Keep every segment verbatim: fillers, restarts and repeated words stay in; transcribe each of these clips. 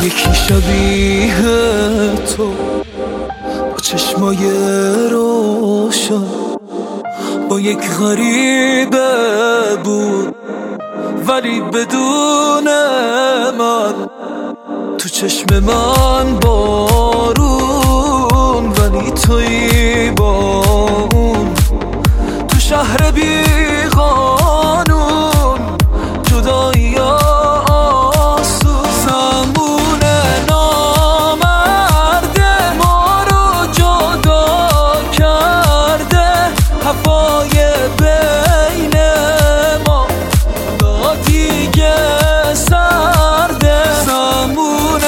یکی شبیه تو با چشمای روشن با یک غریبه بود، ولی بدون من تو چشم من بارون، ولی تویی با اون تو شهر بی قانون. جدایی آسون زمون نامرده ما رو جدا کرده، هوای بین ما دیگه سرده. زمون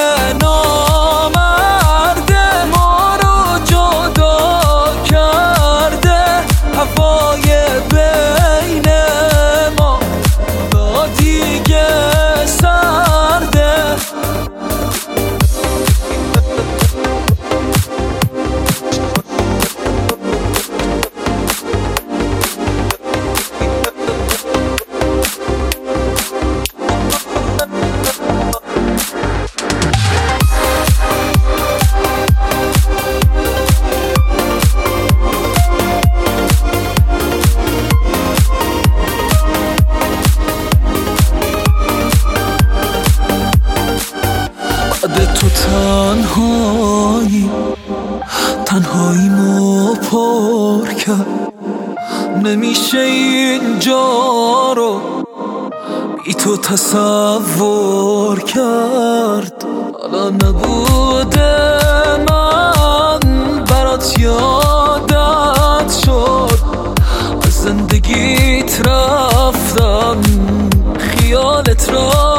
نامرده ما رو جدا کرده، هوای بین ما دیگه سرده. بعد تو تنهایی تنهایی مو پر کرد، نمیشه اینجا رو بی تو تصور کرد. حالا نبوده من برات یادت شد، از زندگیت رفتم خیالت را